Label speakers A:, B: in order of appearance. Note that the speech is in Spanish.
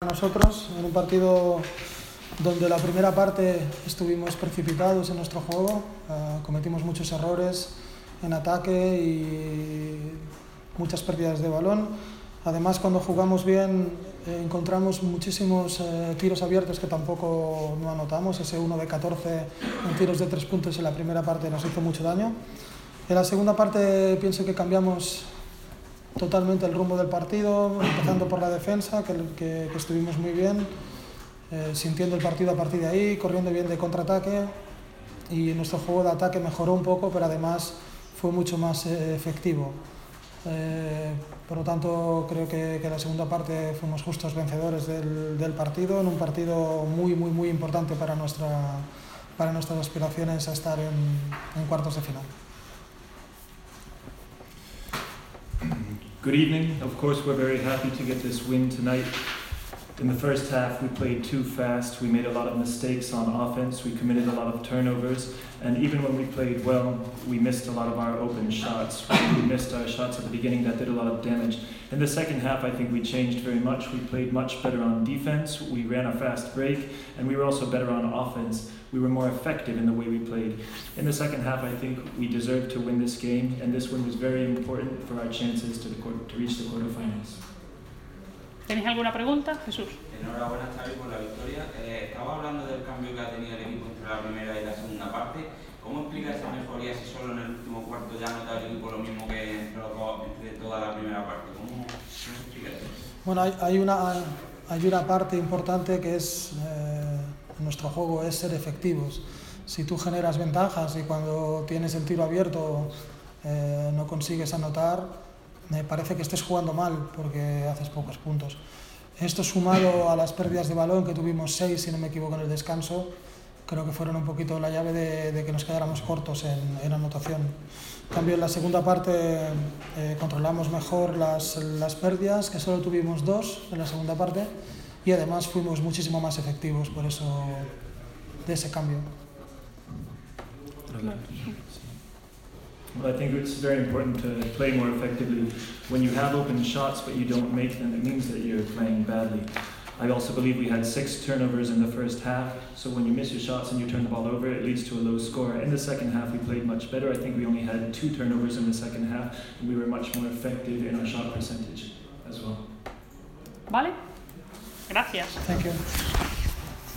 A: Nosotros en un partido donde la primera parte estuvimos precipitados en nuestro juego, cometimos muchos errores en ataque y muchas pérdidas de balón. Además, cuando jugamos bien encontramos muchísimos tiros abiertos que tampoco no anotamos. Ese 1 de 14 en tiros de 3 puntos en la primera parte nos hizo mucho daño. En la segunda parte pienso que cambiamos totalmente el rumbo del partido, empezando por la defensa, que estuvimos muy bien, sintiendo el partido a partir de ahí, corriendo bien de contraataque, y nuestro juego de ataque mejoró un poco, pero además fue mucho más efectivo. Por lo tanto, creo que en la segunda parte fuimos justos vencedores del partido, en un partido muy importante para nuestras aspiraciones a estar en cuartos de final.
B: Good evening. Of course, we're very happy to get this win tonight. In the first half, we played too fast. We made a lot of mistakes on offense. We committed a lot of turnovers. And even when we played well, we missed a lot of our open shots. We missed our shots at the beginning that did a lot of damage. In the second half, I think we changed very much. We played much better on defense. We ran a fast break. And we were also better on offense. We were more effective in the way we played. In the second half, I think we deserved to win this game. And this win was very important for our chances to reach the quarterfinals.
C: ¿Tenéis alguna pregunta? Jesús.
D: Enhorabuena, Xavi, por la victoria. Estaba hablando del cambio que ha tenido el equipo entre la primera y la segunda parte. ¿Cómo explica esa mejoría si solo en el último cuarto ya nota el equipo lo mismo que entre toda la primera parte? ¿Cómo se explica eso?
A: Bueno, hay una parte importante que es nuestro juego es ser efectivos. Si tú generas ventajas y cuando tienes el tiro abierto no consigues anotar, me parece que estés jugando mal porque haces pocos puntos. Esto sumado a las pérdidas de balón, que tuvimos 6, si no me equivoco, en el descanso, creo que fueron un poquito la llave de que nos quedáramos cortos en anotación. En cambio, en la segunda parte controlamos mejor las pérdidas, que solo tuvimos 2 en la segunda parte, y además fuimos muchísimo más efectivos, por eso de ese cambio.
B: Well, I think it's very important to play more effectively. When you have open shots but you don't make them, it means that you're playing badly. I also believe we had 6 turnovers in the first half, so when you miss your shots and you turn the ball over, it leads to a low score. In the second half, we played much better. I think we only had 2 turnovers in the second half, and we were much more effective in our shot percentage as well.
C: ¿Vale? Gracias.
A: Thank you.